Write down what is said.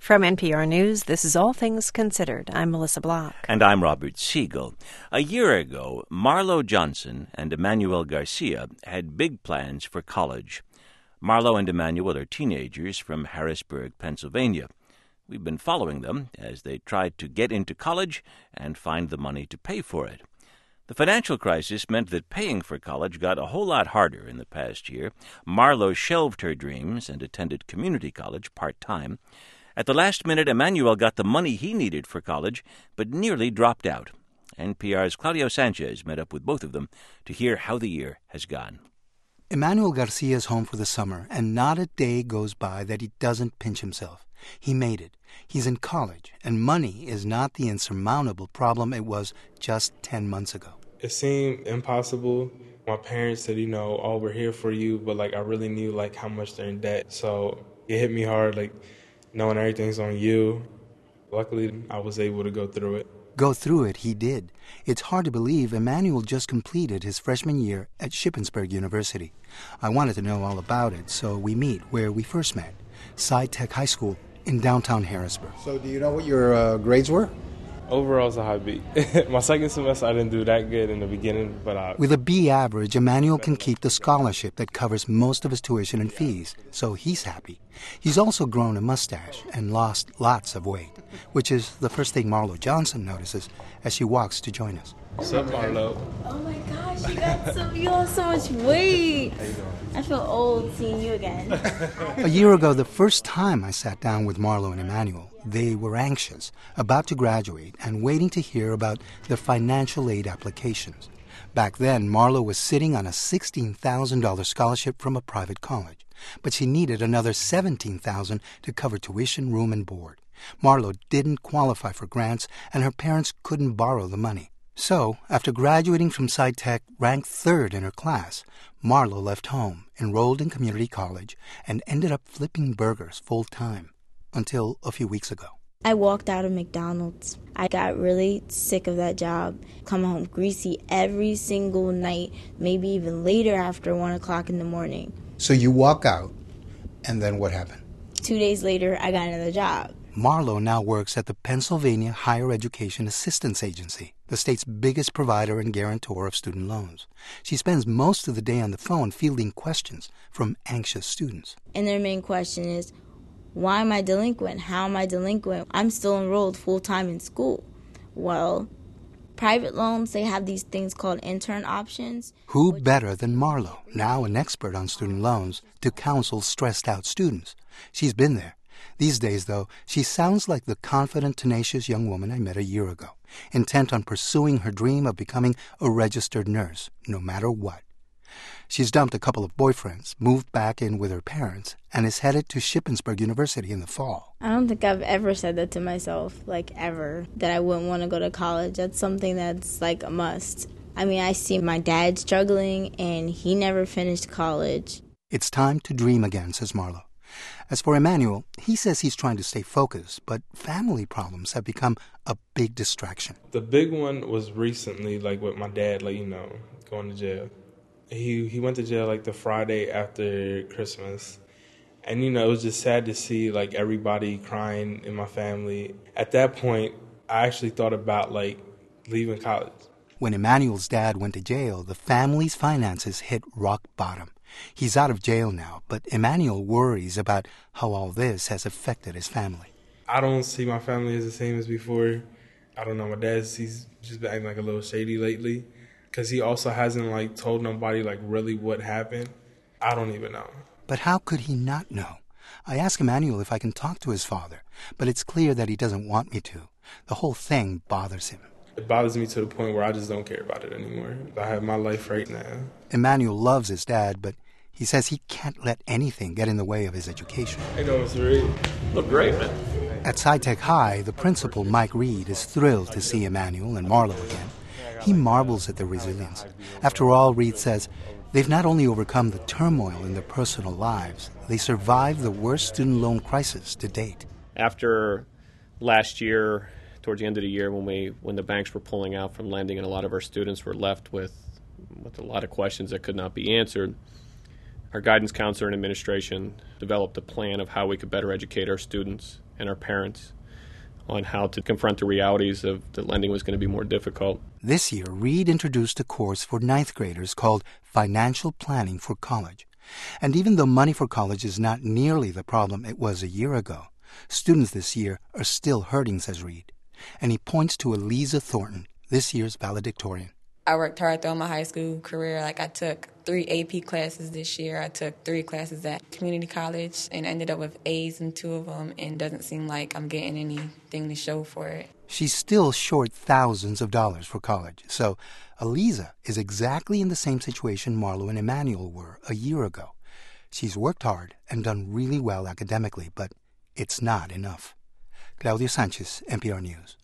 From NPR News, this is All Things Considered. I'm Melissa Block. And I'm Robert Siegel. A year ago, Marlo Johnson and Emmanuel Garcia had big plans for college. Marlo and Emmanuel are teenagers from Harrisburg, Pennsylvania. We've been following them as they tried to get into college and find the money to pay for it. The financial crisis meant that paying for college got a whole lot harder in the past year. Marlo shelved her dreams and attended community college part-time. At the last minute, Emmanuel got the money he needed for college, but nearly dropped out. NPR's Claudio Sanchez met up with both of them to hear how the year has gone. Emmanuel Garcia is home for the summer, and not a day goes by that he doesn't pinch himself. He made it. He's in college, and money is not the insurmountable problem it was just 10 months ago. It seemed impossible. My parents said, oh, we're here for you, but, I really knew, how much they're in debt. So it hit me hard, knowing everything's on you. Luckily, I was able to go through it. Go through it, he did. It's hard to believe Emmanuel just completed his freshman year at Shippensburg University. I wanted to know all about it, so we meet where we first met, SciTech High School in downtown Harrisburg. So do you know what your grades were? Overall, it's a high B. My second semester, I didn't do that good in the beginning, but With a B average, Emmanuel can keep the scholarship that covers most of his tuition and fees, so he's happy. He's also grown a mustache and lost lots of weight, which is the first thing Marlo Johnson notices as she walks to join us. What's up, Marlo? Oh my gosh, you lost so much weight. How you doing? I feel old seeing you again. A year ago, the first time I sat down with Marlo and Emmanuel, they were anxious, about to graduate, and waiting to hear about their financial aid applications. Back then, Marlo was sitting on a $16,000 scholarship from a private college, but she needed another $17,000 to cover tuition, room, and board. Marlo didn't qualify for grants, and her parents couldn't borrow the money. So, after graduating from SciTech, ranked third in her class, Marlo left home, enrolled in community college, and ended up flipping burgers full-time, until a few weeks ago. I walked out of McDonald's. I got really sick of that job. Come home greasy every single night, maybe even later after 1 o'clock in the morning. So you walk out, and then what happened? 2 days later, I got another job. Marlo now works at the Pennsylvania Higher Education Assistance Agency, the state's biggest provider and guarantor of student loans. She spends most of the day on the phone fielding questions from anxious students. And their main question is, why am I delinquent? How am I delinquent? I'm still enrolled full-time in school. Well, private loans, they have these things called intern options. Who better than Marlo, now an expert on student loans, to counsel stressed-out students? She's been there. These days, though, she sounds like the confident, tenacious young woman I met a year ago, intent on pursuing her dream of becoming a registered nurse, no matter what. She's dumped a couple of boyfriends, moved back in with her parents, and is headed to Shippensburg University in the fall. I don't think I've ever said that to myself, ever, that I wouldn't want to go to college. That's something that's a must. I see my dad struggling, and he never finished college. It's time to dream again, says Marlo. As for Emmanuel, he says he's trying to stay focused, but family problems have become a big distraction. The big one was recently, with my dad, going to jail. He went to jail, the Friday after Christmas. And, it was just sad to see, everybody crying in my family. At that point, I actually thought about, leaving college. When Emmanuel's dad went to jail, the family's finances hit rock bottom. He's out of jail now, but Emmanuel worries about how all this has affected his family. I don't see my family as the same as before. I don't know. My he's just been acting a little shady lately because he also hasn't told nobody really what happened. I don't even know. But how could he not know? I ask Emmanuel if I can talk to his father, but it's clear that he doesn't want me to. The whole thing bothers him. It bothers me to the point where I just don't care about it anymore. I have my life right now. Emmanuel loves his dad, but he says he can't let anything get in the way of his education. Hey, Mr. Reed. Look great, man. At SciTech High, the principal, Mike Reed, is thrilled to see Emmanuel and Marlo again. He marvels at their resilience. After all, Reed says, they've not only overcome the turmoil in their personal lives, they survived the worst student loan crisis to date. After last year, towards the end of the year, when the banks were pulling out from lending and a lot of our students were left with a lot of questions that could not be answered, our guidance counselor and administration developed a plan of how we could better educate our students and our parents on how to confront the realities of that lending was going to be more difficult. This year, Reed introduced a course for ninth graders called Financial Planning for College. And even though money for college is not nearly the problem it was a year ago, students this year are still hurting, says Reed. And he points to Eliza Thornton, this year's valedictorian. I worked hard throughout my high school career. Like, I took 3 AP classes this year. I took 3 classes at community college and ended up with A's in 2 of them, and doesn't seem like I'm getting anything to show for it. She's still short thousands of dollars for college. So Eliza is exactly in the same situation Marlo and Emmanuel were a year ago. She's worked hard and done really well academically, but it's not enough. Claudio Sanchez, NPR News.